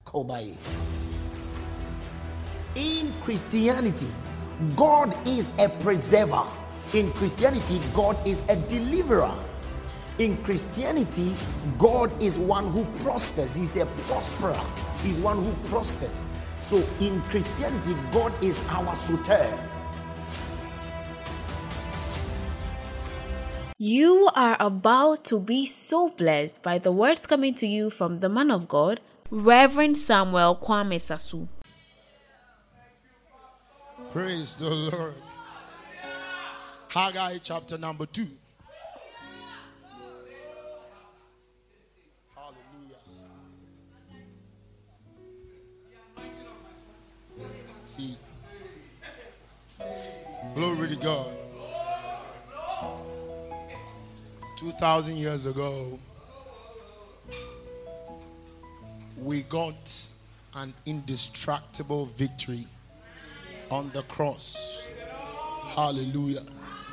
Kobai. In Christianity, God is a preserver. In Christianity, God is a deliverer. In Christianity, God is one who prospers. He's a prosperer. He's one who prospers. So in Christianity, God is our soter. You are about to be so blessed by the words coming to you from the man of God, Reverend Samuel Kwame Sasu. Praise the Lord. Haggai chapter number 2. Hallelujah. See. Glory to God. 2,000 years ago, we got an indestructible victory on the cross. Hallelujah.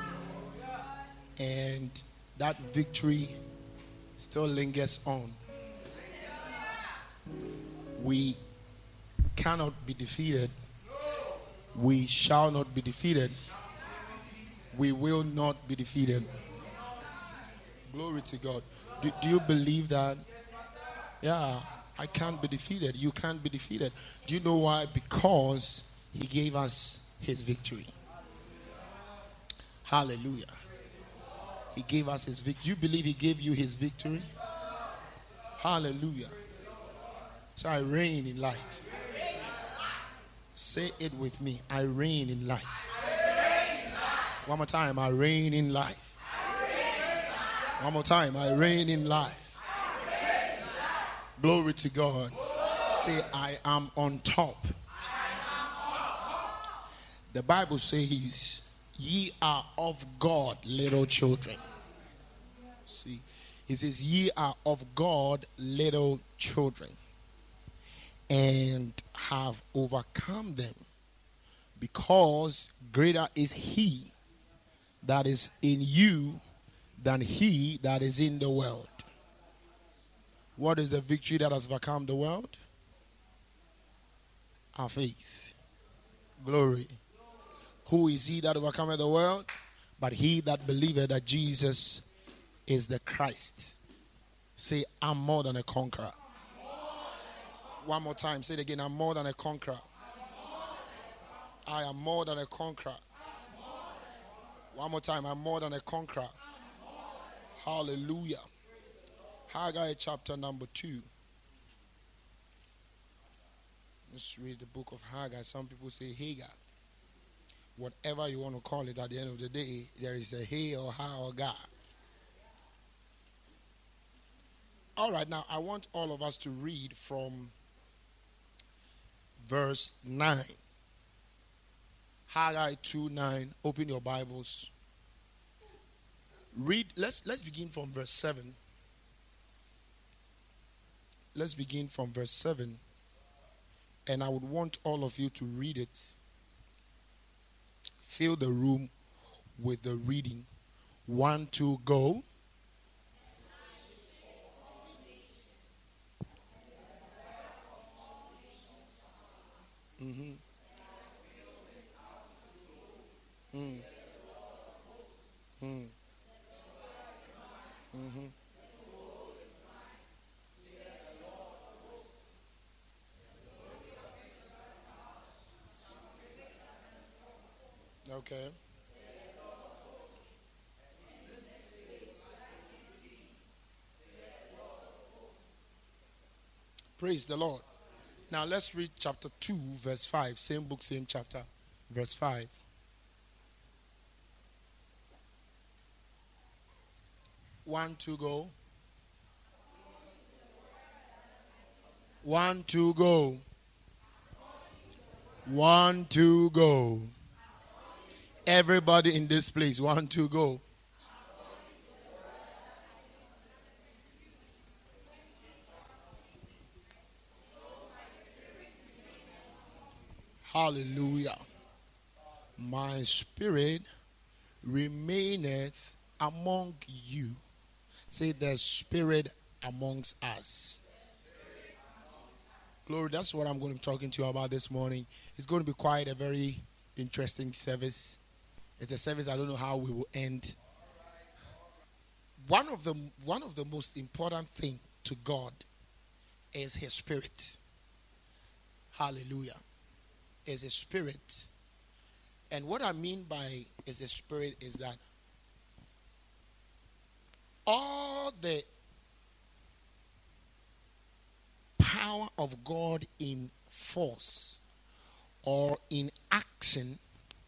And that victory still lingers on. We cannot be defeated. We shall not be defeated. We will not be defeated. Glory to God. Do you believe that? Yeah, I can't be defeated. You can't be defeated. Do you know why? Because He gave us His victory. Hallelujah. He gave us His victory. You believe He gave you His victory? Hallelujah. So I reign in life. Say it with me. I reign in life. One more time. I reign in life. One more time. I reign in life. Glory to God. Say, I am on top. The Bible says, ye are of God, little children. See, it says, ye are of God, little children, and have overcome them, because greater is He that is in you than he that is in the world. What is the victory that has overcome the world? Our faith. Glory. Who is he that overcometh the world? But he that believeth that Jesus is the Christ. Say, I'm more than a conqueror. One more time. Say it again. I'm more than a conqueror. I am more than a conqueror. One more time. I'm more than a conqueror. Hallelujah. Haggai chapter number 2. Let's read the book of Haggai. Some people say Hagar. Whatever you want to call it, at the end of the day, there is a Hey or Ha or Ga. All right, now I want all of us to read from verse 9. Haggai 2:9. Open your Bibles. Read. Let's begin from verse 7. Let's begin from verse 7. And I would want all of you to read it. Fill the room with the reading. 1, 2, go. Mm-hmm. Mm. Mm. Mm-hmm. Okay. Praise the Lord. Now let's read chapter 2, verse 5. Same book, same chapter, verse 5. 1, 2, go. 1, 2, go. 1, 2, go. Everybody in this place, 1, 2, go. Hallelujah. My spirit remaineth among you. Say, the spirit amongst us. Glory, that's what I'm going to be talking to you about this morning. It's going to be quite a very interesting service. It's a service I don't know how we will end. One of the most important thing to God is his spirit. Hallelujah. Is his spirit. And what I mean by is his spirit is that all the power of God in force or in action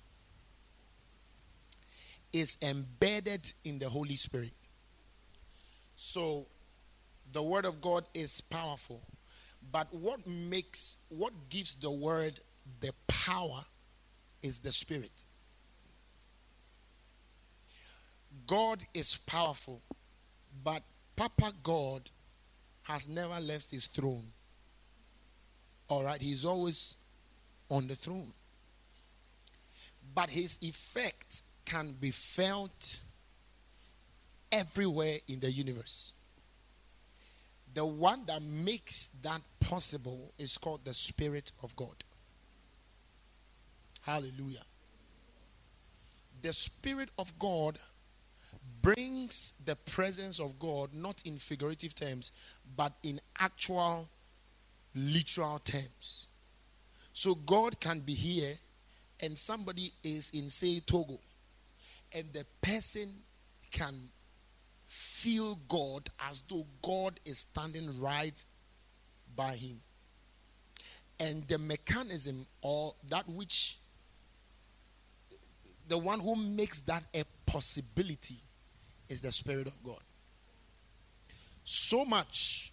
is embedded in the Holy Spirit. So the word of God is powerful, but what gives the word the power is the Spirit. God is powerful, but Papa God has never left his throne. All right, he's always on the throne. But his effect can be felt everywhere in the universe. The one that makes that possible is called the Spirit of God. Hallelujah. The Spirit of God brings the presence of God not in figurative terms, but in actual, literal terms. So God can be here and somebody is in, say, Togo, and the person can feel God as though God is standing right by him. And the mechanism, or that which, the one who makes that a possibility, is the Spirit of God. So much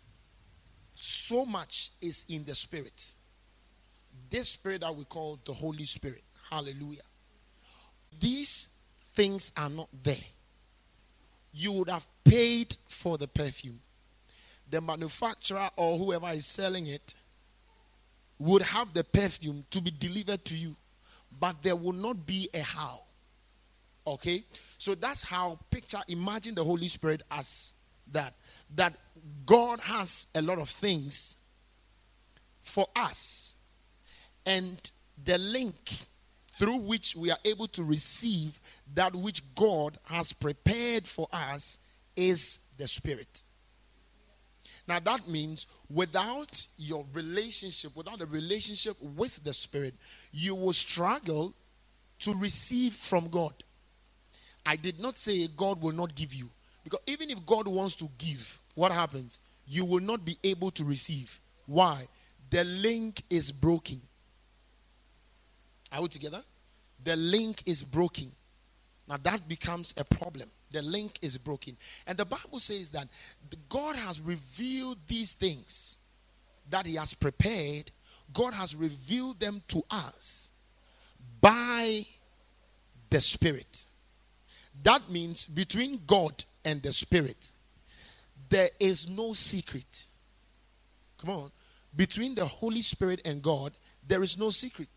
is in the Spirit. This Spirit that we call the Holy Spirit. Hallelujah. These things are not there, you would have paid for the perfume. The manufacturer or whoever is selling it would have the perfume to be delivered to you, but there will not be a how. Okay? So that's how imagine the Holy Spirit as that God has a lot of things for us, and the link through which we are able to receive that which God has prepared for us is the Spirit. Now that means without the relationship with the Spirit, you will struggle to receive from God. I did not say God will not give you, because even if God wants to give, what happens? You will not be able to receive. Why? The link is broken. Are we together? The link is broken. Now that becomes a problem. The link is broken. And the Bible says that God has revealed these things that he has prepared. God has revealed them to us by the Spirit. That means between God and the Spirit, there is no secret. Come on. Between the Holy Spirit and God, there is no secret.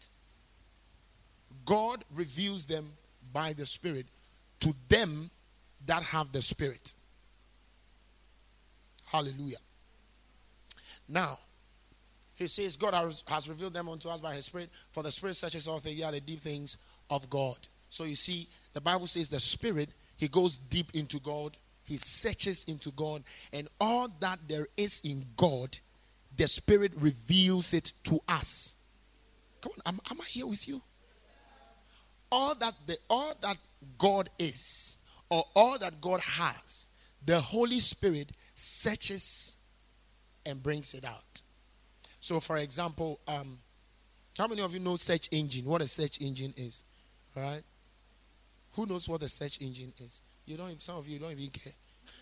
God reveals them by the Spirit to them that have the Spirit. Hallelujah. Now, he says God has revealed them unto us by his Spirit, for the Spirit searches all things, the deep things of God. So you see, the Bible says the Spirit, he goes deep into God, he searches into God, and all that there is in God, the Spirit reveals it to us. Come on, am I here with you? All that God is, or all that God has, the Holy Spirit searches and brings it out. So, for example, how many of you know search engine? What a search engine is? All right. Who knows what a search engine is? Some of you don't even care.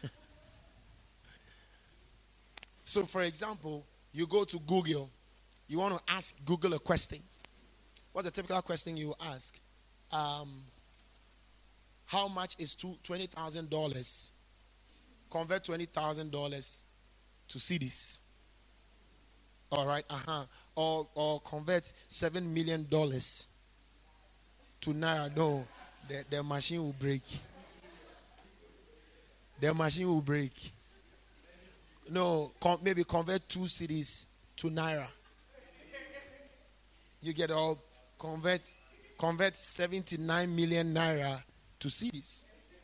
So, for example, you go to Google. You want to ask Google a question. What's the typical question you ask? How much is $20,000? Convert $20,000 to cedis. All right, or convert $7 million to naira. No, the machine will break. The machine will break. No, maybe convert 2 cedis to naira. You get all convert 79 million naira to cedis.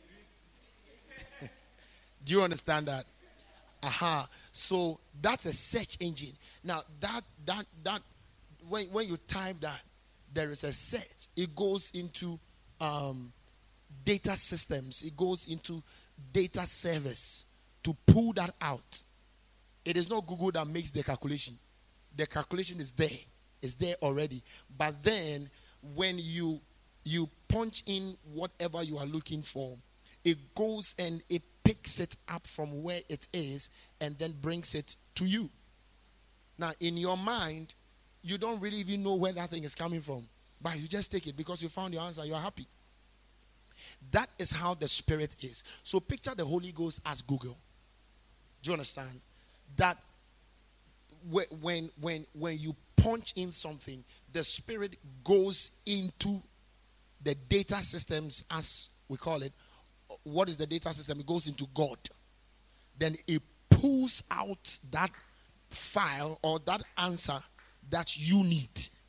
Do you understand that? Aha. So that's a search engine. Now that when you type that, there is a search. It goes into data systems. It goes into data servers to pull that out. It is not Google that makes the calculation. The calculation is there. It's there already. But then when you punch in whatever you are looking for, it goes and it picks it up from where it is and then brings it to you. Now, in your mind, you don't really even know where that thing is coming from. But you just take it because you found your answer. You are happy. That is how the Spirit is. So picture the Holy Ghost as Google. Do you understand? That when you punch in something, the Spirit goes into the data systems, as we call it. What is the data system? It goes into God. Then it pulls out that file or that answer that you need.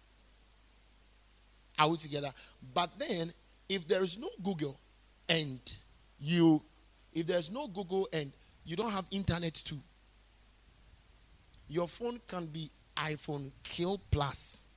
Are we together? But then, if there is no Google and you don't have internet too, your phone can be iPhone Kill Plus.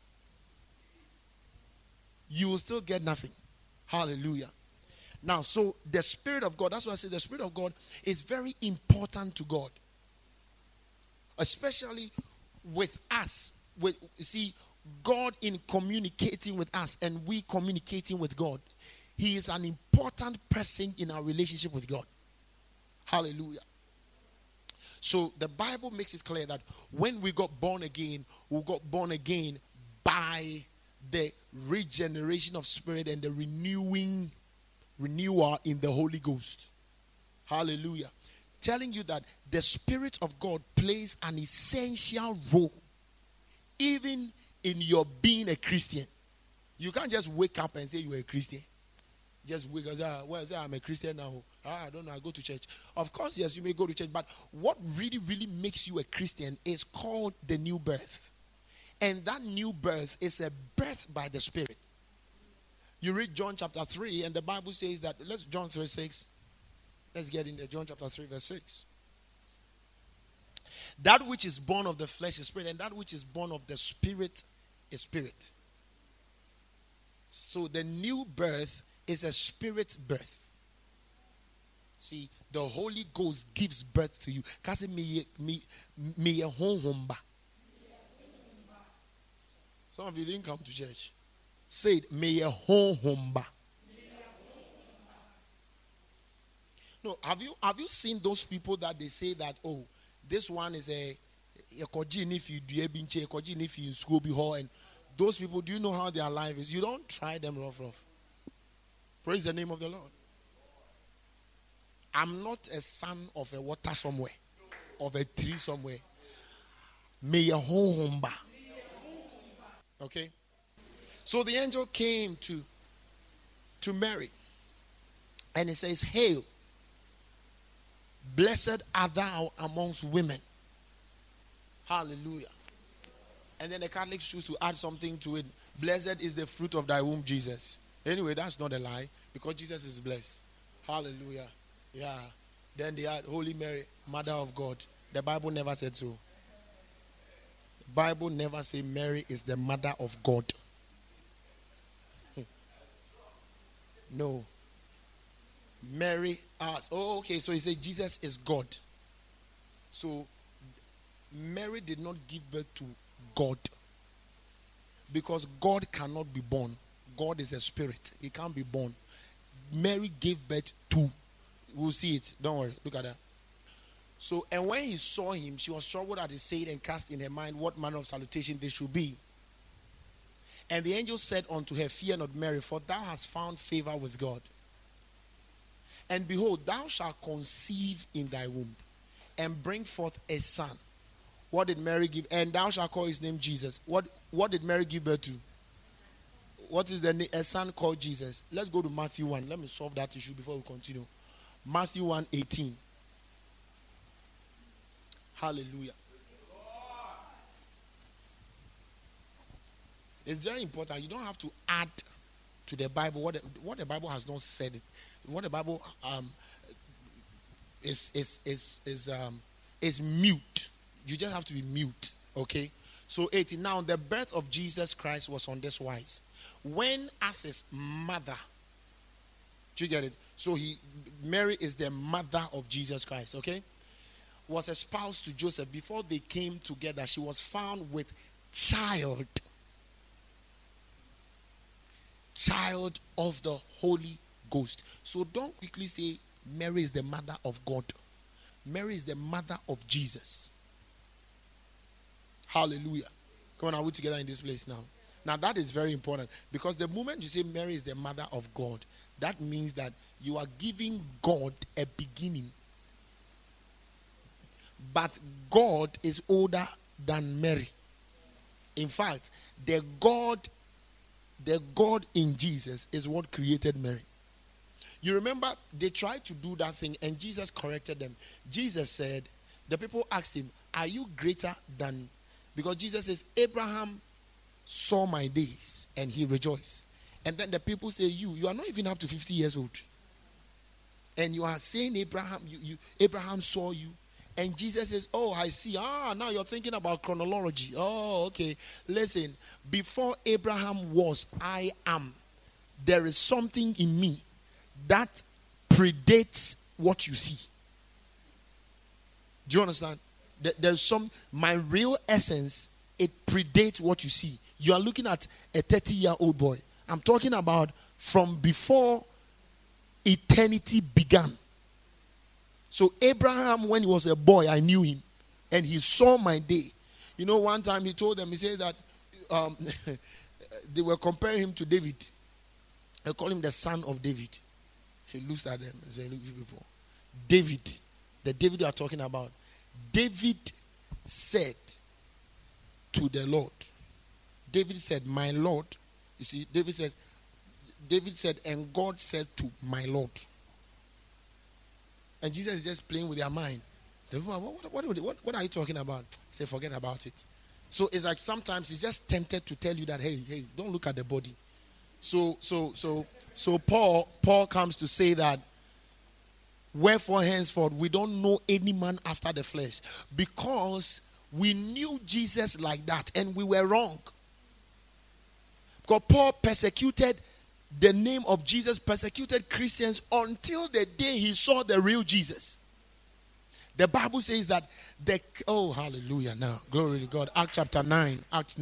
You will still get nothing. Hallelujah. Now, so the Spirit of God, that's why I say the Spirit of God is very important to God. Especially with us. See, God in communicating with us and we communicating with God. He is an important person in our relationship with God. Hallelujah. So the Bible makes it clear that when we got born again, we got born again by the regeneration of spirit and the renewal in the Holy Ghost. Hallelujah. Telling you that the Spirit of God plays an essential role even in your being a Christian. You can't just wake up and say you are a Christian. Just wake up and say, I'm a Christian now. I don't know, I go to church. Of course, yes, you may go to church, but what really, really makes you a Christian is called the new birth. And that new birth is a birth by the Spirit. You read John chapter 3, and the Bible says that, John 3:6. Let's get in there. John chapter 3, verse 6. That which is born of the flesh is spirit, and that which is born of the Spirit is spirit. So the new birth is a spirit birth. See, the Holy Ghost gives birth to you. Kasi me honhomba. Some of you didn't come to church. Say it, me honhomba. No, have you seen those people that they say that, oh, this one is a koji if you do a binche, koji if you school be hall, and those people, do you know how their life is? You don't try them rough. Praise the name of the Lord. I'm not a son of a water somewhere, of a tree somewhere. May a homba. Okay? So the angel came to Mary, and he says, "Hail, blessed art thou amongst women." Hallelujah. And then the Catholics choose to add something to it. Blessed is the fruit of thy womb, Jesus. Anyway, that's not a lie, because Jesus is blessed. Hallelujah. Yeah. Then they add Holy Mary, Mother of God. The Bible never said so. The Bible never said Mary is the mother of God. No. Mary asked, oh, okay, so he said Jesus is God. So Mary did not give birth to God, because God cannot be born. God is a spirit. He can't be born. Mary gave birth to. We'll see it. Don't worry. Look at that. So, and when he saw him, she was troubled at his saying and cast in her mind what manner of salutation this should be. And the angel said unto her, Fear not, Mary, for thou hast found favor with God. And behold, thou shalt conceive in thy womb and bring forth a son. What did Mary give? And thou shalt call his name Jesus. What did Mary give birth to? What is the name? A son called Jesus. Let's go to Matthew 1. Let me solve that issue before we continue. Matthew 1:18. Hallelujah. It's very important. You don't have to add to the Bible what the Bible has not said. What the Bible is mute. You just have to be mute. Okay. So 18. Now the birth of Jesus Christ was on this wise. When as his mother, do you get it? So Mary is the mother of Jesus Christ. Okay. Was espoused to Joseph. Before they came together, she was found with child of the Holy Ghost. So don't quickly say Mary is the mother of God. Mary is the mother of Jesus. Hallelujah. Come on, are we together in this place now? Now that is very important, because the moment you say Mary is the mother of God, that means that you are giving God a beginning. But God is older than Mary. In fact, the God in Jesus is what created Mary. You remember they tried to do that thing and Jesus corrected them. Jesus said, the people asked him, are you greater than? Because Jesus says, Abraham saw my days and he rejoiced. And then the people say, you are not even up to 50 years old. And you are saying Abraham saw you. And Jesus says, oh, I see. Now you're thinking about chronology. Oh, okay. Listen, before Abraham was, I am. There is something in me that predates what you see. Do you understand? There's my real essence, it predates what you see. You are looking at a 30-year-old boy. I'm talking about from before eternity began. So Abraham, when he was a boy, I knew him. And he saw my day. You know, one time he told them, he said that they were comparing him to David. They call him the son of David. He looks at them and said, look, you people. David, the David you are talking about. David said to the Lord. David said, my Lord. You see, David said, and God said to my Lord. And Jesus is just playing with their mind. What are you talking about? Say, forget about it. So it's like sometimes he's just tempted to tell you that, hey, don't look at the body. So Paul comes to say that, wherefore henceforth we don't know any man after the flesh, because we knew Jesus like that and we were wrong. Because Paul persecuted the name of Jesus, persecuted Christians until the day he saw the real Jesus. The Bible says that hallelujah now. Glory to God. Acts 9.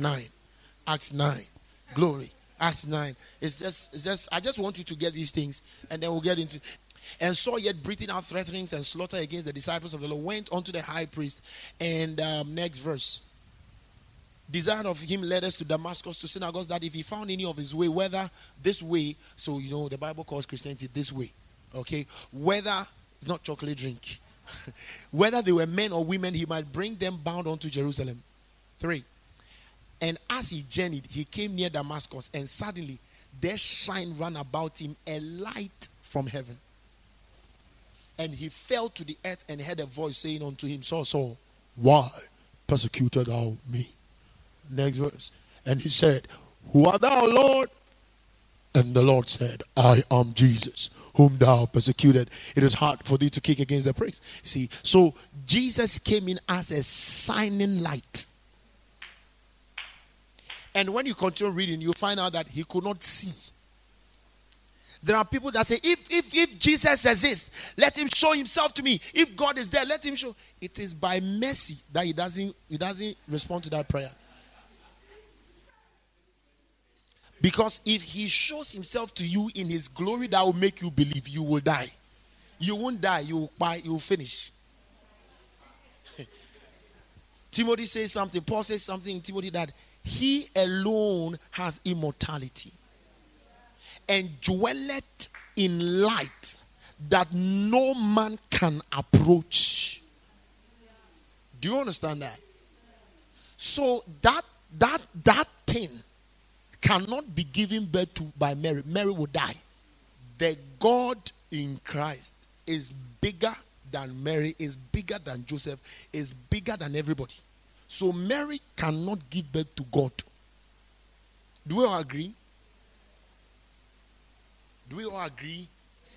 Glory. Acts 9. It's just I just want you to get these things and then we'll get into. And Saul, yet breathing out threatenings and slaughter against the disciples of the Lord, went unto the high priest. And next verse. Desired of him led us to Damascus to synagogues, that if he found any of his way, whether this way, so you know the Bible calls Christianity this way, okay, whether it's not chocolate drink, whether they were men or women, he might bring them bound unto Jerusalem. 3. And as he journeyed, he came near Damascus, and suddenly there shined round about him a light from heaven. And he fell to the earth and heard a voice saying unto him, Saul, Saul, why persecutest thou me? Next verse. And he said, who art thou, Lord? And the Lord said, I am Jesus, whom thou persecuted. It is hard for thee to kick against the pricks. See, so Jesus came in as a shining light. And when you continue reading, you find out that he could not see. There are people that say, if Jesus exists, let him show himself to me. If God is there, let him show. It is by mercy that he doesn't respond to that prayer. Because if he shows himself to you in his glory, that will make you believe, you will die. You won't die, you will finish. Timothy says something, Paul says something in Timothy, that he alone has immortality and dwelleth in light that no man can approach. Do you understand that? So that thing cannot be given birth to by Mary. Mary will die. The God in Christ is bigger than Mary, is bigger than Joseph, is bigger than everybody. So Mary cannot give birth to God. Do we all agree? Do we all agree?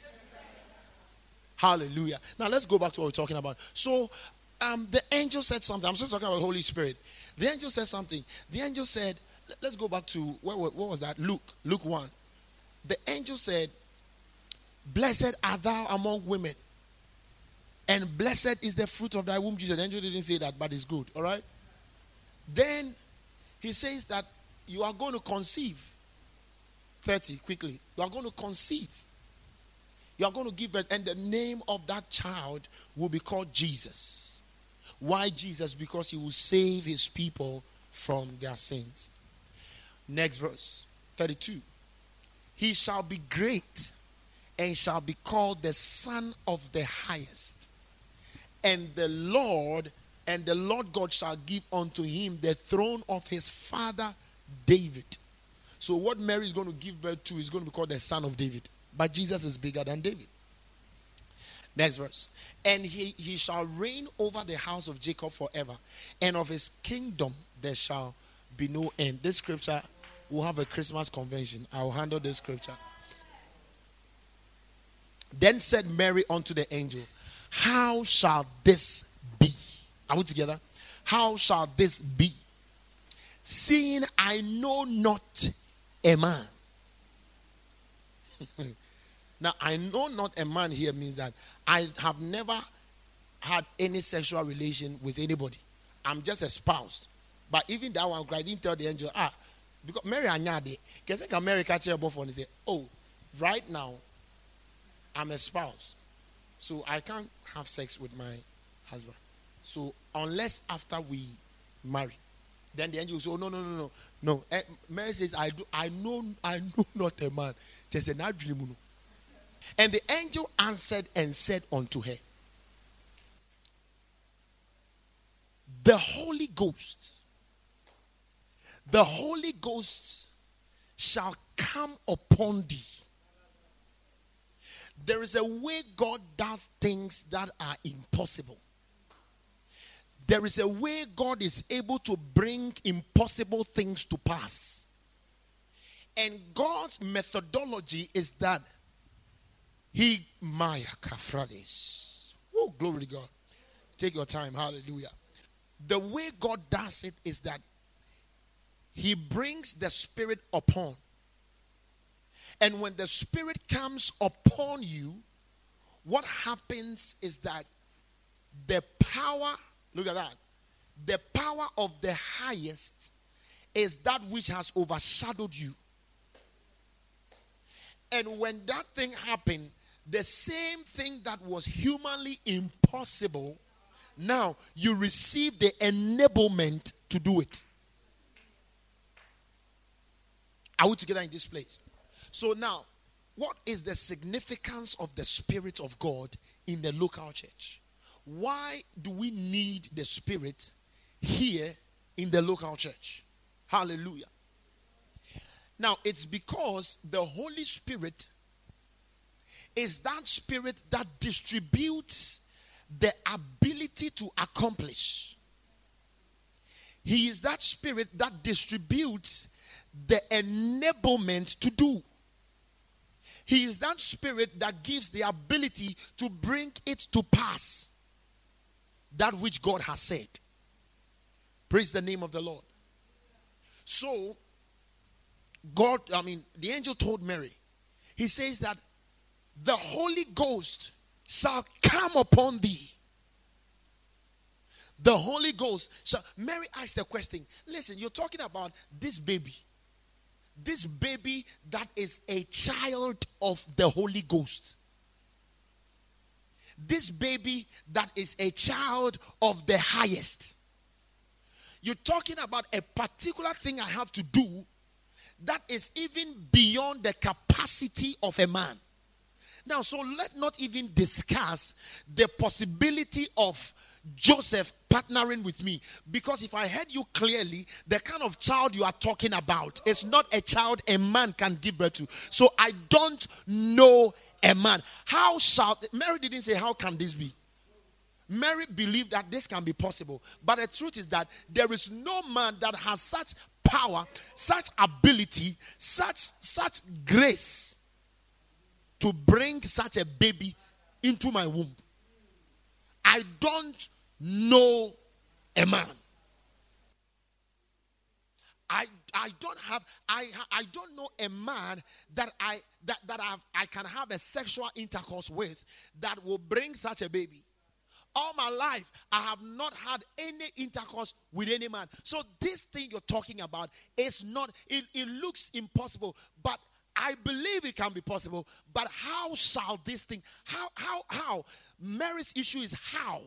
Hallelujah. Now let's go back to what we're talking about. So the angel said something. I'm still talking about Holy Spirit. The angel said something. The angel said, let's go back to, what was that? Luke 1. The angel said, blessed art thou among women, and blessed is the fruit of thy womb, Jesus. The angel didn't say that, but it's good. All right? Then he says that you are going to conceive. 30, quickly. You are going to conceive. You are going to give birth, and the name of that child will be called Jesus. Why Jesus? Because he will save his people from their sins. Next verse, 32. He shall be great and shall be called the Son of the Highest. And the Lord God shall give unto him the throne of his father David. So what Mary is going to give birth to is going to be called the Son of David. But Jesus is bigger than David. Next verse. And he shall reign over the house of Jacob forever, and of his kingdom there shall be no end. This scripture will have a Christmas convention. I will handle this scripture. Then said Mary unto the angel, how shall this be? Are we together? How shall this be? Seeing I know not a man. Now, I know not a man here means that I have never had any sexual relation with anybody. I'm just espoused. But even that one, I didn't tell the angel, because Mary Anyade, can Mary catch her both and say, oh, right now, I'm espoused. So I can't have sex with my husband. So unless after we marry, then the angel will say, oh, no. Mary says, I know not a man. Just an dream. And the angel answered and said unto her, the Holy Ghost shall come upon thee. There is a way God does things that are impossible. There is a way God is able to bring impossible things to pass. And God's methodology is that Maya Kafrades. Oh, glory to God. Take your time. Hallelujah. The way God does it is that he brings the Spirit upon. And when the Spirit comes upon you, what happens is that the power, look at that, the power of the highest is that which has overshadowed you. And when that thing happened, the same thing that was humanly impossible, now you receive the enablement to do it. Are we together in this place? So now, what is the significance of the Spirit of God in the local church? Why do we need the Spirit here in the local church? Hallelujah. Now, it's because the Holy Spirit is that Spirit that distributes the ability to accomplish. He is that Spirit that distributes the enablement to do. He is that Spirit that gives the ability to bring it to pass. That which God has said. Praise the name of the Lord. So, the angel told Mary, he says that the Holy Ghost shall come upon thee. The Holy Ghost shall. Mary asked the question, listen, you're talking about this baby. This baby that is a child of the Holy Ghost. This baby that is a child of the highest. You're talking about a particular thing I have to do that is even beyond the capacity of a man. Now, so let's not even discuss the possibility of Joseph partnering with me, because if I heard you clearly, the kind of child you are talking about is not a child a man can give birth to. So I don't know a man. Mary didn't say, how can this be? Mary believed that this can be possible. But the truth is that there is no man that has such power, such ability, such grace to bring such a baby into my womb. I don't know a man. I don't know a man that I can have a sexual intercourse with that will bring such a baby. All my life, I have not had any intercourse with any man. So this thing you're talking about is not, it looks impossible, but I believe it can be possible. But how shall this thing, how? Mary's issue is how.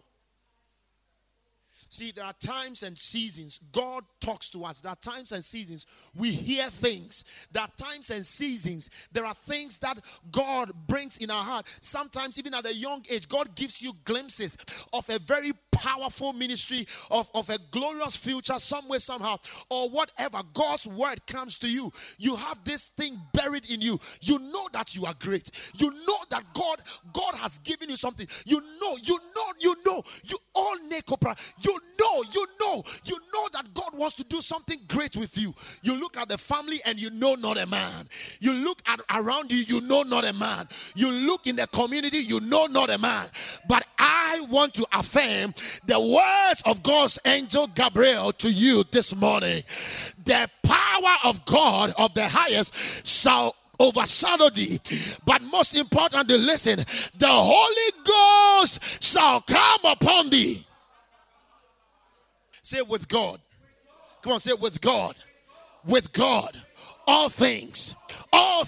See, there are times and seasons God talks to us. There are times and seasons we hear things. There are times and seasons there are things that God brings in our heart. Sometimes even at a young age, God gives you glimpses of a very powerful ministry, of a glorious future somewhere, somehow, or whatever. God's word comes to you. You have this thing buried in you. You know that you are great. You know that God has given you something. You all Nekopra. You know that God wants to do something great with you. You look at the family and you know not a man. You look at around you, you know not a man. You look in the community, you know not a man. But I want to affirm the words of God's angel Gabriel to you this morning. The power of God of the highest shall overshadow thee. But most importantly, listen, the Holy Ghost shall come upon thee. Say with God. Come on, say with God. With God. All things are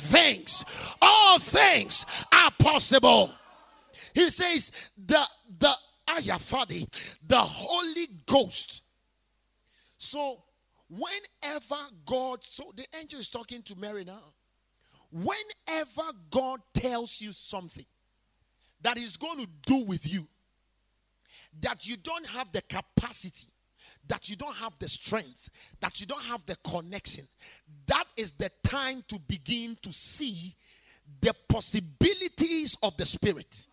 possible. He says the Ayafadi, the Holy Ghost. So whenever God, so the angel is talking to Mary now. Whenever God tells you something that He's going to do with you, that you don't have the capacity, that you don't have the strength, that you don't have the connection, that is the time to begin to see the possibilities of the Spirit.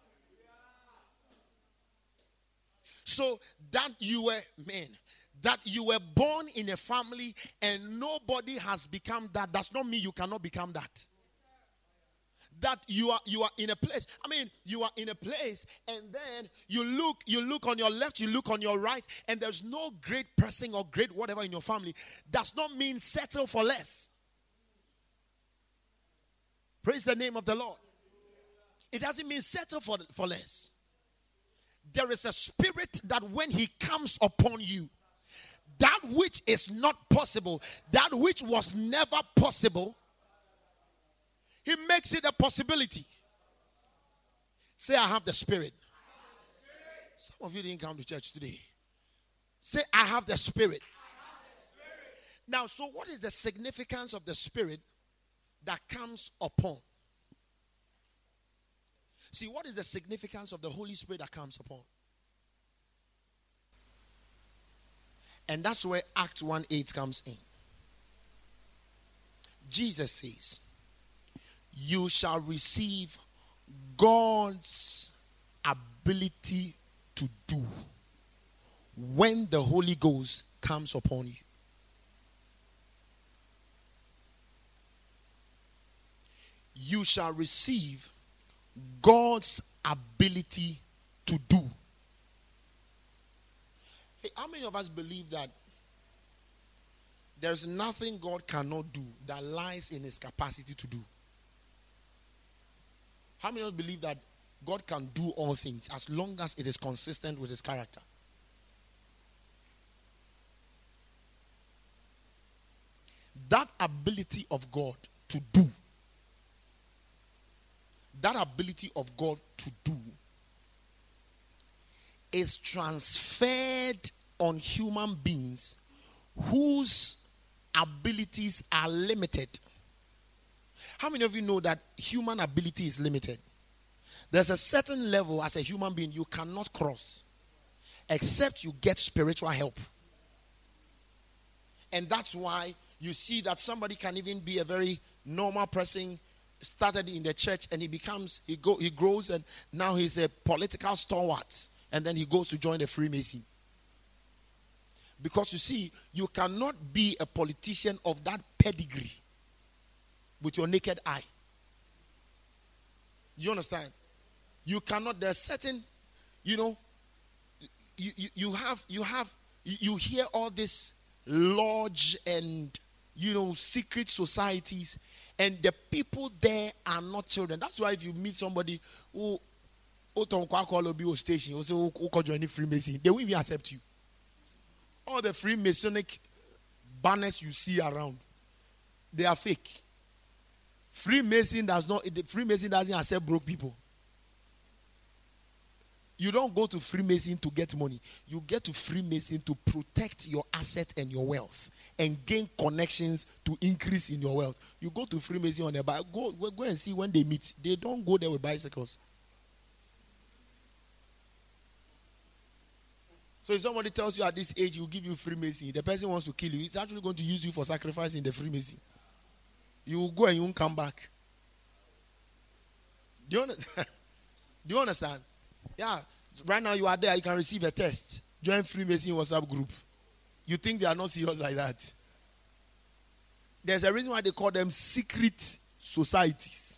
So that you were born in a family and nobody has become that does not mean you cannot become that. That you are in a place. I mean, you are in a place and then you look on your left, you look on your right, and there's no great person or great whatever in your family. Does not mean settle for less. Praise the name of the Lord. It doesn't mean settle for less. There is a spirit that when He comes upon you, that which is not possible, that which was never possible, He makes it a possibility. Say, I have the Spirit. Some of you didn't come to church today. Say, I have the Spirit. Now, so what is the significance of the Spirit that comes upon? See, what is the significance of the Holy Spirit that comes upon? And that's where Acts 1:8 comes in. Jesus says, you shall receive God's ability to do when the Holy Ghost comes upon you. You shall receive God's ability to do. Hey, how many of us believe that there's nothing God cannot do that lies in His capacity to do? How many of us believe that God can do all things as long as it is consistent with His character? That ability of God to do, that ability of God to do is transferred on human beings whose abilities are limited. How many of you know that human ability is limited? There's a certain level as a human being you cannot cross except you get spiritual help. And that's why you see that somebody can even be a very normal person, started in the church, and he grows, and now he's a political stalwart, and then he goes to join the Freemason. Because you see, you cannot be a politician of that pedigree with your naked eye. You understand? You cannot. There's certain, you hear all this lodge and secret societies, and the people there are not children. That's why if you meet somebody who station, you say who join Freemason, they won't even accept you. All the Freemasonic banners you see around, they are fake. Freemason doesn't accept broke people. You don't go to Freemason to get money. You get to Freemason to protect your asset and your wealth and gain connections to increase in your wealth. You go to Freemason on a bike. Go and see when they meet. They don't go there with bicycles. So if somebody tells you at this age he'll give you Freemason, the person wants to kill you. He's actually going to use you for sacrifice in the Freemason. You will go and you won't come back. Do you understand? Yeah. Right now you are there, you can receive a test. Join Freemason WhatsApp group. You think they are not serious like that? There's a reason why they call them secret societies.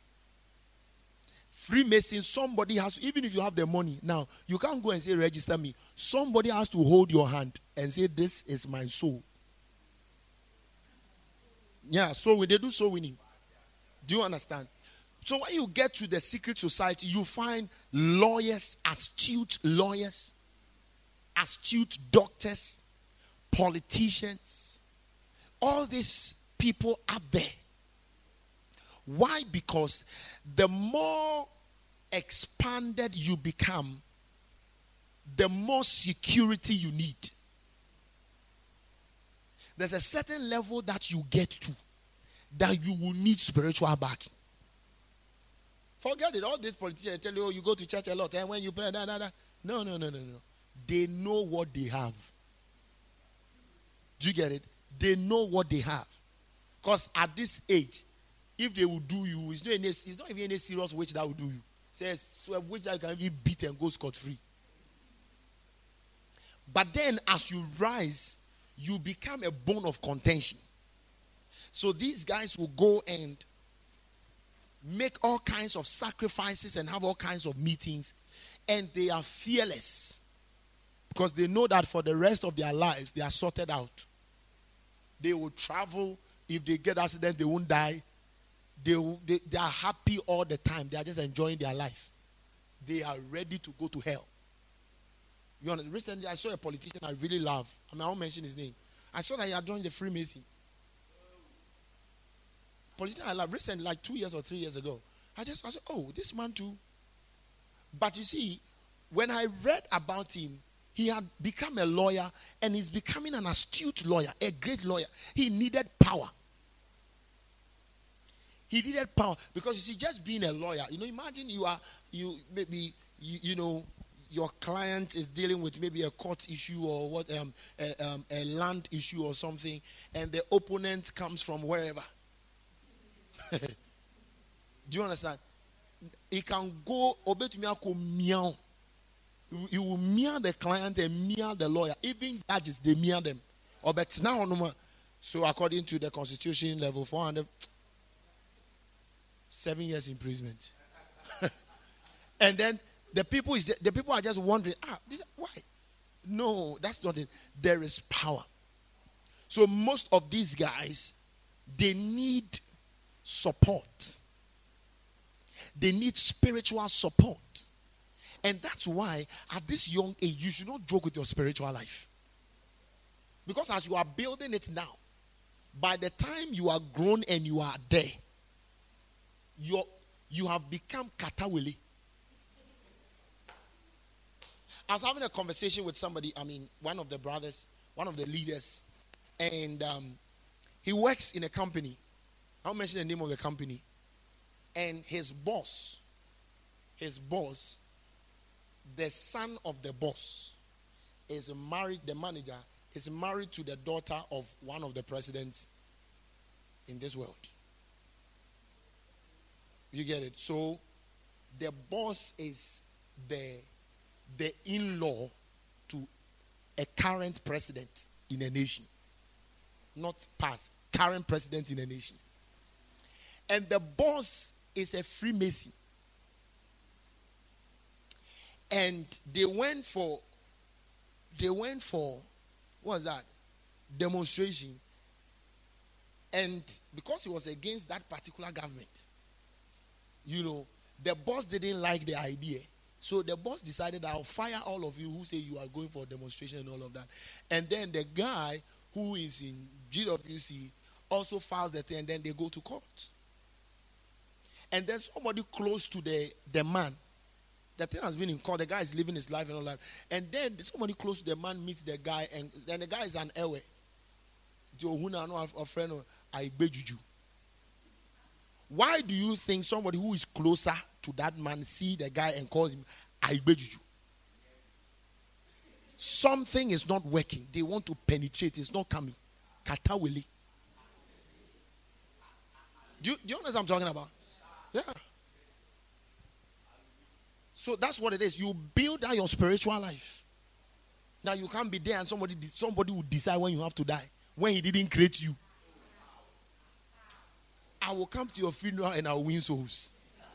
Freemason, somebody has, even if you have the money, now you can't go and say register me. Somebody has to hold your hand and say, this is my soul. Yeah, so they do soul winning. Do you understand? So when you get to the secret society, you find lawyers, astute doctors, politicians, all these people up there. Why? Because the more expanded you become, the more security you need. There's a certain level that you get to that you will need spiritual backing. Forget it. All these politicians tell you, oh, you go to church a lot, and when you pray, No. They know what they have. Do you get it? They know what they have. Because at this age, if they will do you, it's not even any serious witch that will do you. Says a witch that you can even beat and go scot-free. But then as you rise, you become a bone of contention. So these guys will go and make all kinds of sacrifices and have all kinds of meetings, and they are fearless because they know that for the rest of their lives they are sorted out. They will travel. If they get accident, they won't die. They are happy all the time. They are just enjoying their life. They are ready to go to hell. You understand? Recently I saw a politician I really love. I won't mention his name. I saw that he had joined the Freemason. Politician I love recently, like 2 years or 3 years ago. I said, oh, this man too. But you see, when I read about him, he had become a lawyer and he's becoming an astute lawyer, a great lawyer. He needed power. He needed power because you see, just being a lawyer, imagine your client is dealing with maybe a court issue or a land issue or something, and the opponent comes from wherever. Do you understand? He can go meow. You will meow the client and meow the lawyer. Even judges, they meow them. So according to the Constitution, level 400, 7 years imprisonment. And then the people are just wondering, why? No, that's not it. There is power. So most of these guys, they need support. They need spiritual support. And that's why at this young age, you should not joke with your spiritual life. Because as you are building it now, by the time you are grown and you are there, you have become katawele. I was having a conversation with somebody, one of the brothers, one of the leaders, and he works in a company. I'll mention the name of the company. And his boss, the son of the boss, is married, the manager is married to the daughter of one of the presidents in this world. You get it? So the boss is the in-law to a current president in a nation. Not past, current president in a nation. And the boss is a Freemason. And they went for what was that? Demonstration. And because he was against that particular government, the boss didn't like the idea. So the boss decided, I'll fire all of you who say you are going for a demonstration and all of that. And then the guy who is in GWC also files the thing, and then they go to court. And then somebody close to the man, the thing has been in court, the guy is living his life and all that. And then somebody close to the man meets the guy, and then the guy is an ewe. Why do you think somebody who is closer to that man see the guy and calls him Aibejuju? Something is not working. They want to penetrate. It's not coming. Katawili. Do you understand what I'm talking about? Yeah. So that's what it is. You build out your spiritual life. Now you can't be there and somebody will decide when you have to die. When he didn't create you. I will come to your funeral and I will win souls.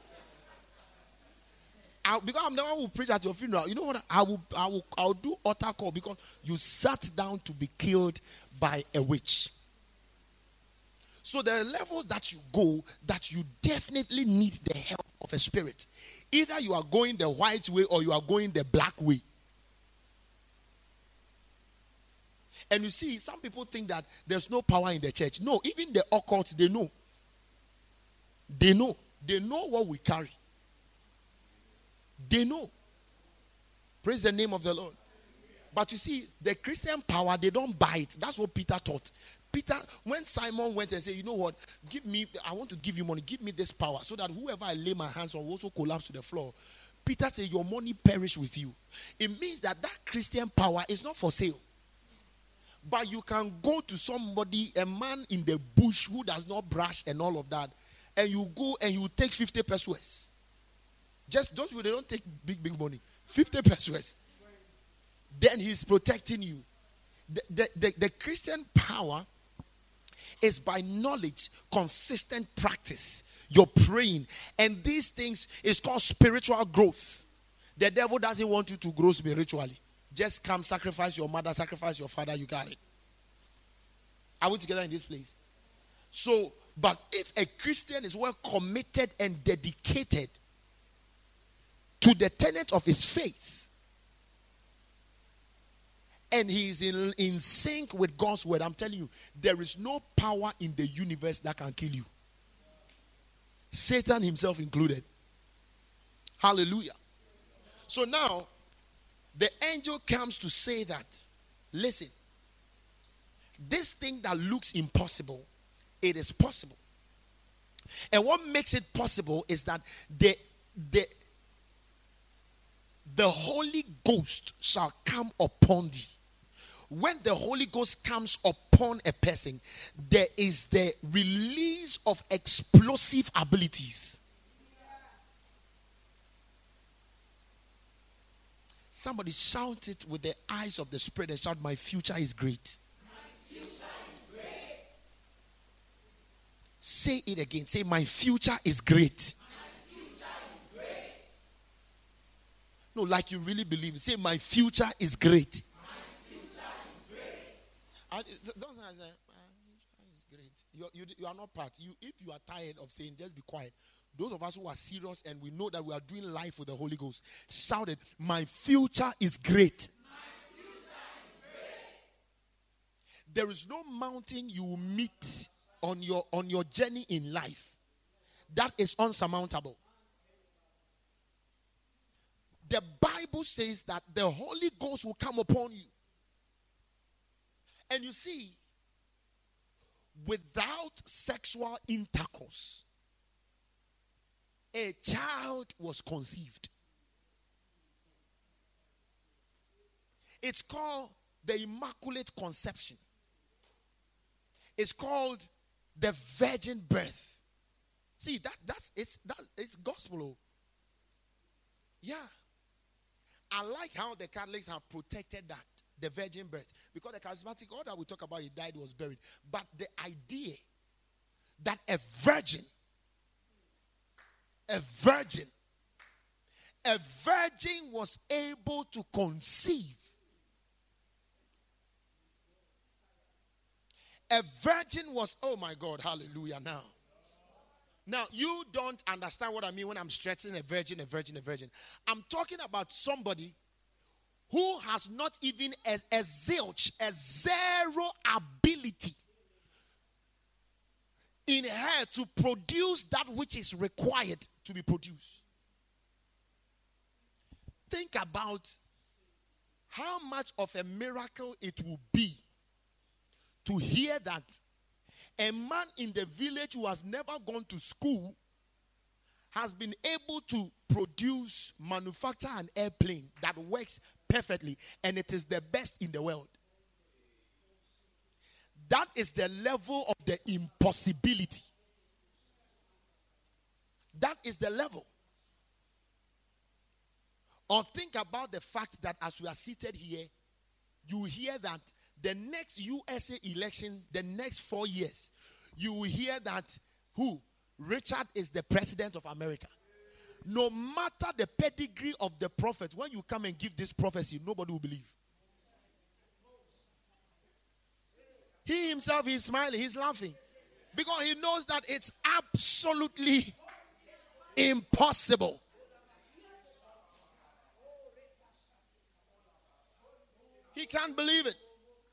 Because I'm the one who preach at your funeral. You know what? I'll do altar call because you sat down to be killed by a witch. So there are levels that you go that you definitely need the help of a spirit. Either you are going the white way or you are going the black way. And you see, some people think that there's no power in the church. No, even the occult, they know. They know. They know what we carry. They know. Praise the name of the Lord. But you see, the Christian power, they don't buy it. That's what Peter taught. Peter, when Simon went and said, you know what, I want to give you money, give me this power so that whoever I lay my hands on will also collapse to the floor. Peter said, your money perish with you. It means that Christian power is not for sale. But you can go to somebody, a man in the bush who does not brush and all of that, and you go and you take 50 pesos. Just they don't take big money. 50 pesos. Then he's protecting you. The Christian power is by knowledge, consistent practice. You're praying. And these things is called spiritual growth. The devil doesn't want you to grow spiritually. Just come sacrifice your mother, sacrifice your father, you got it. Are we together in this place? So, but if a Christian is well committed and dedicated to the tenet of his faith, and he is in sync with God's word, I'm telling you, there is no power in the universe that can kill you. Satan himself included. Hallelujah. So now, the angel comes to say that, listen, this thing that looks impossible, it is possible. And what makes it possible is that the Holy Ghost shall come upon thee. When the Holy Ghost comes upon a person, there is the release of explosive abilities. Somebody shout it with the eyes of the Spirit and shout, my future is great. My future is great. Say it again. Say, my future is great. My future is great. No, like you really believe it. Say, my future is great. My future is great. Don't say, my future is great. You are not part. If you are tired of saying, just be quiet. Those of us who are serious and we know that we are doing life with the Holy Ghost, shout it, my future is great. My future is great. There is no mountain you will meet on your journey in life that is unsurmountable. The Bible says that the Holy Ghost will come upon you. And you see, without sexual intercourse, a child was conceived. It's called the Immaculate Conception. It's called the virgin birth. See, it's gospel. Yeah. I like how the Catholics have protected that. the virgin birth. Because the charismatic, all that we talk about, he died, was buried. But the idea that a virgin was able to conceive. A virgin was, oh my God, hallelujah now. Now, you don't understand what I mean when I'm stressing a virgin. I'm talking about somebody who has not even a zero ability in her to produce that which is required to be produced. Think about how much of a miracle it will be to hear that a man in the village who has never gone to school has been able to manufacture an airplane that works perfectly, and it is the best in the world. That is the level of the impossibility. That is the level. Or think about the fact that as we are seated here, you hear that the next USA election, the next 4 years, you will hear that Richard is the president of America. No matter the pedigree of the prophet, when you come and give this prophecy, nobody will believe. He himself is smiling, he's laughing. Because he knows that it's absolutely impossible. He can't believe it.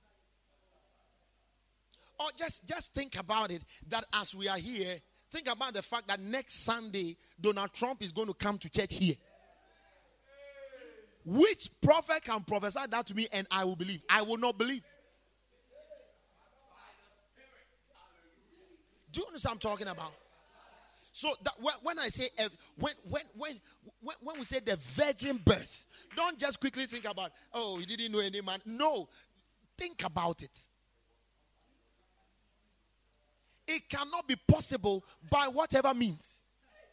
Or just think about it, that as we are here, think about the fact that next Sunday, Donald Trump is going to come to church here. Which prophet can prophesy that to me and I will believe? I will not believe. Do you understand what I'm talking about? So that when I say, when we say the virgin birth, don't just quickly think about, oh, he didn't know any man. No, think about it. It cannot be possible by whatever means.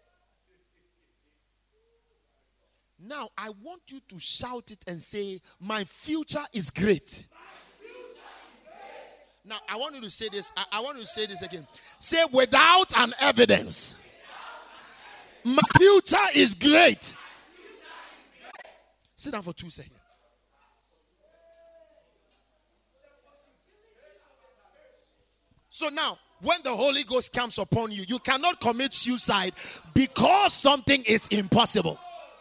Now, I want you to shout it and say, my future is great. Now, I want you to say this. I want you to say this again. Say, without an evidence, my future is great. Sit down for 2 seconds. So now, when the Holy Ghost comes upon you, you cannot commit suicide because something is impossible.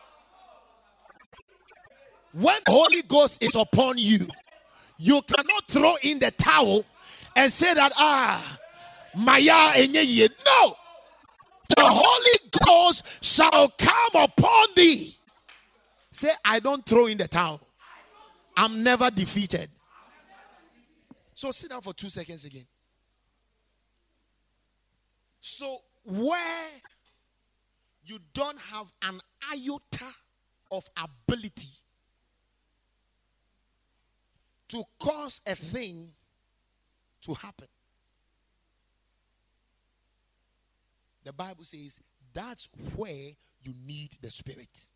When the Holy Ghost is upon you, you cannot throw in the towel and say that, Maya enye. No! The Holy Ghost shall come upon thee. Say, I don't throw in the towel. I'm never defeated. So sit down for 2 seconds again. So where you don't have an iota of ability to cause a thing to happen, the Bible says that's where you need the Spirit.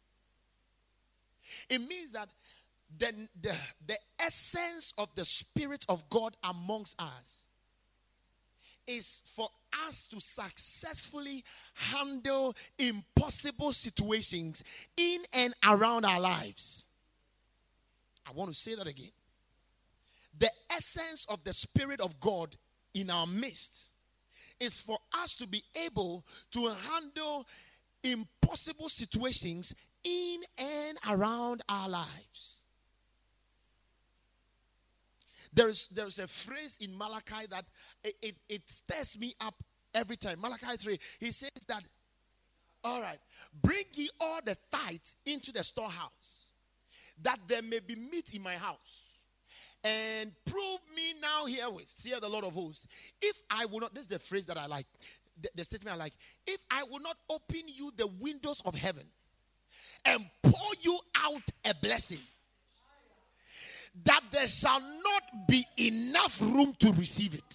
It means that the essence of the Spirit of God amongst us is for us to successfully handle impossible situations in and around our lives. I want to say that again. The essence of the Spirit of God in our midst is for us to be able to handle impossible situations in and around our lives. There's a phrase in Malachi that it stirs me up every time. Malachi 3, he says that, all right, bring ye all the tithes into the storehouse, that there may be meat in my house. And prove me now herewith, saith the Lord of hosts, if I will not, this is the phrase that I like, the statement I like, if I will not open you the windows of heaven and pour you out a blessing, that there shall not be enough room to receive it.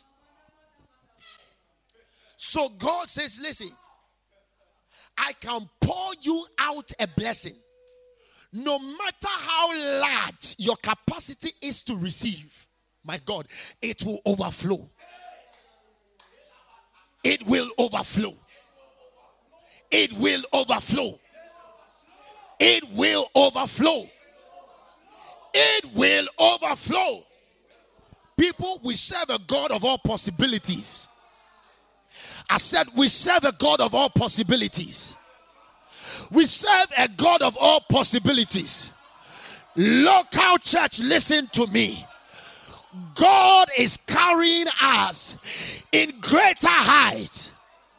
So God says, listen, I can pour you out a blessing. no matter how large your capacity is to receive, my God, it will overflow. It will overflow. It will overflow. It will overflow. It will overflow. People, we serve a God of all possibilities. I said we serve a God of all possibilities. We serve a God of all possibilities. Local church, listen to me. God is carrying us in greater height.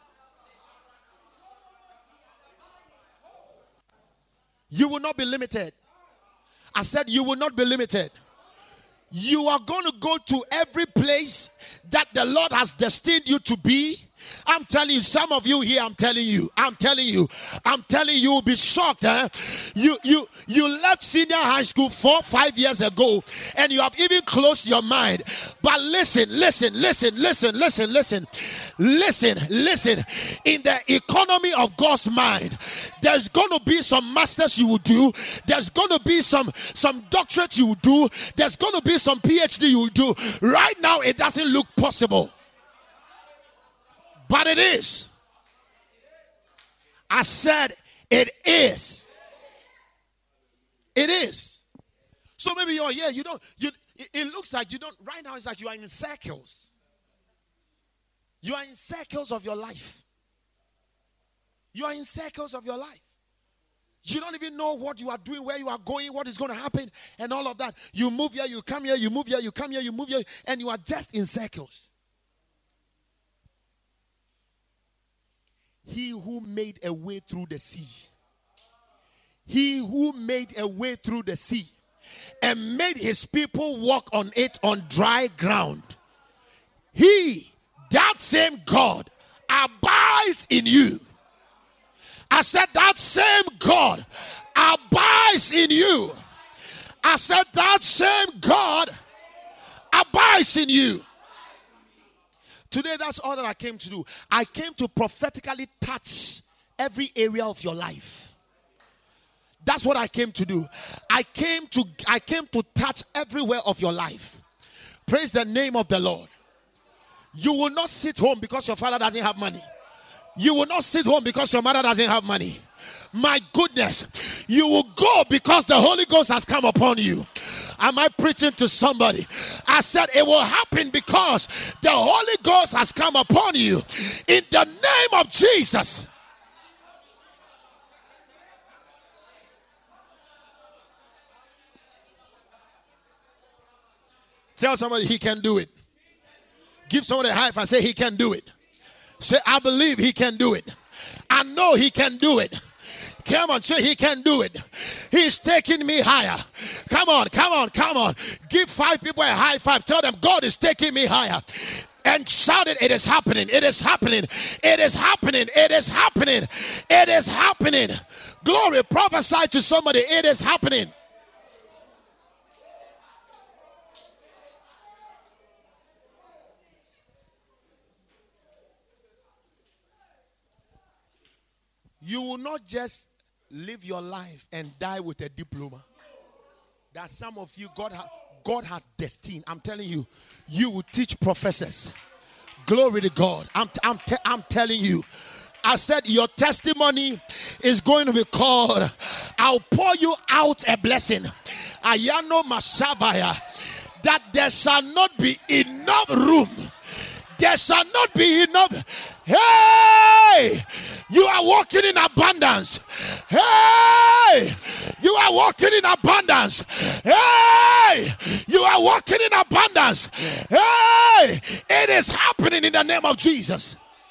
You will not be limited. I said you will not be limited. You are going to go to every place that the Lord has destined you to be. I'm telling you, some of you here, I'm telling you, you will be shocked. You left senior high school 4-5 years ago, and you have even closed your mind. But listen. In the economy of God's mind, there's going to be some masters you will do. There's going to be some doctorates you will do. There's going to be some PhD you will do. Right now, it doesn't look possible. But it is. I said it is. It is. So maybe you're here, it looks like you don't, right now it's like you are in circles. You are in circles of your life. You are in circles of your life. You don't even know what you are doing, where you are going, what is going to happen, and all of that. You move here, you come here, you move here, you come here, you move here, and you are just in circles. He who made a way through the sea. He who made a way through the sea and made his people walk on it on dry ground. He, that same God, abides in you. I said that same God abides in you. I said that same God abides in you. Today, that's all that I came to do. I came to prophetically touch every area of your life. That's what I came to do. I came to touch everywhere of your life. Praise the name of the Lord. You will not sit home because your father doesn't have money. You will not sit home because your mother doesn't have money. My goodness, you will go because the Holy Ghost has come upon you. Am I preaching to somebody? I said it will happen because the Holy Ghost has come upon you. In the name of Jesus. Tell somebody he can do it. Give somebody a high five and say he can do it. Say, I believe he can do it. I know he can do it. Come on, say he can do it. He's taking me higher. Come on. Give 5 people a high five. Tell them God is taking me higher. And shout it, it is happening. It is happening. It is happening. It is happening. It is happening. Glory, prophesy to somebody. It is happening. You will not just live your life and die with a diploma. That some of you, God has destined. I'm telling you, you will teach professors. Glory to God. I'm telling you. I said your testimony is going to be called, I'll pour you out a blessing. Ayano Masavaya. That there shall not be enough room. There shall not be enough. Hey! You are walking in abundance. Hey! You are walking in abundance. Hey! You are walking in abundance. Hey! It is happening in the name of Jesus.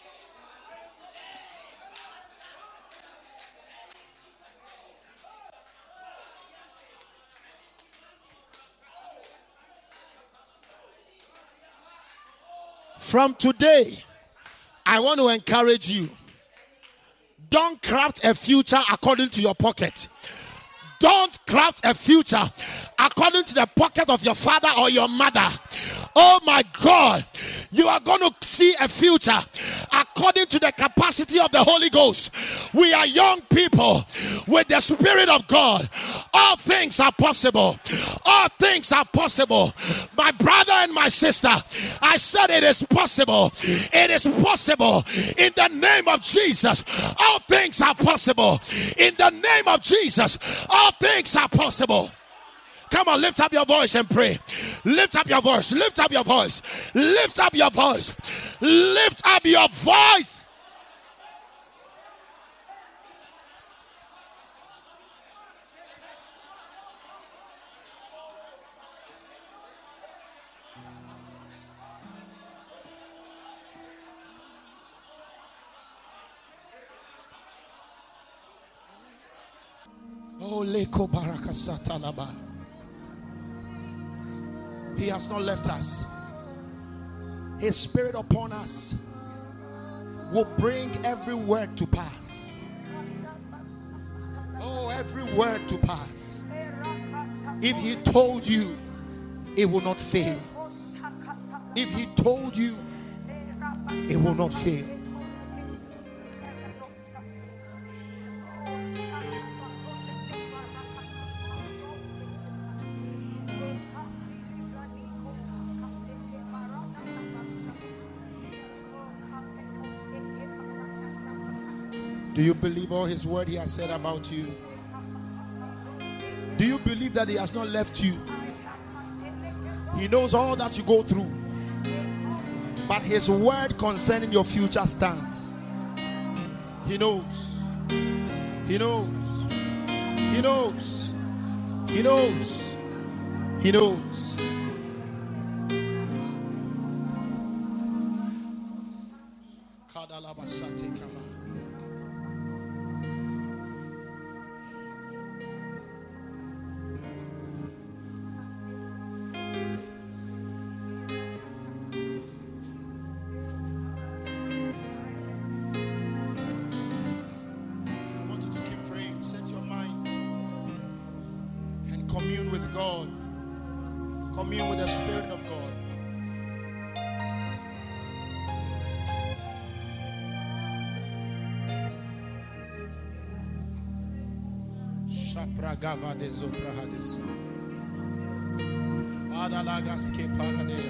From today, I want to encourage you. Don't craft a future according to your pocket. Don't craft a future according to the pocket of your father or your mother. Oh my God, you are going to see a future according to the capacity of the Holy Ghost. We are young people with the Spirit of God. All things are possible. All things are possible. My brother and my sister, I said it is possible. It is possible in the name of Jesus. All things are possible in the name of Jesus. All things are possible. Come on, lift up your voice and pray. Lift up your voice. Lift up your voice. Lift up your voice. Lift up your voice. Oh, Leko Barakasatalaba. He has not left us. His Spirit upon us will bring every word to pass. Oh, every word to pass. If he told you, it will not fail. If he told you, it will not fail. Do you believe all his word he has said about you? Do you believe that he has not left you? He knows all that you go through, but his word concerning your future stands. He knows. He knows. He knows. He knows. He knows. Commune with God. Commune with the Spirit of God. Shapragava de Zoprahadis. Adalagaske Paradea.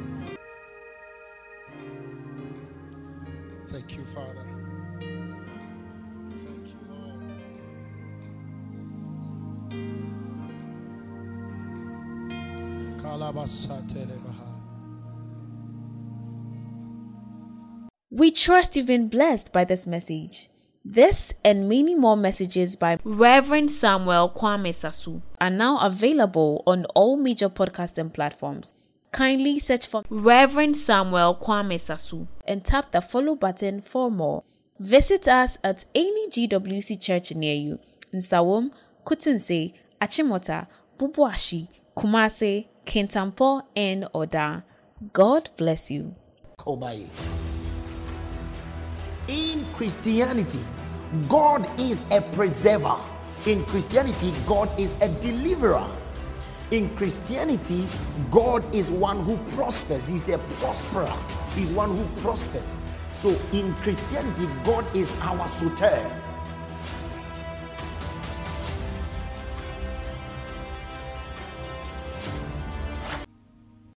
Thank you, Father. Thank you, Lord. We trust you've been blessed by this message. This and many more messages by Reverend Samuel Kwame Sasu are now available on all major podcasting platforms. Kindly search for Reverend Samuel Kwame Sasu and tap the follow button for more. Visit us at any GWC church near you in Sawum, Kutunse, Achimota, Bubuashi, Kumase, Kintampo, and Oda. God bless you. In Christianity, God is a preserver. In Christianity, God is a deliverer. In Christianity, God is one who prospers. He's a prosperer. He's one who prospers. So in Christianity, God is our soter.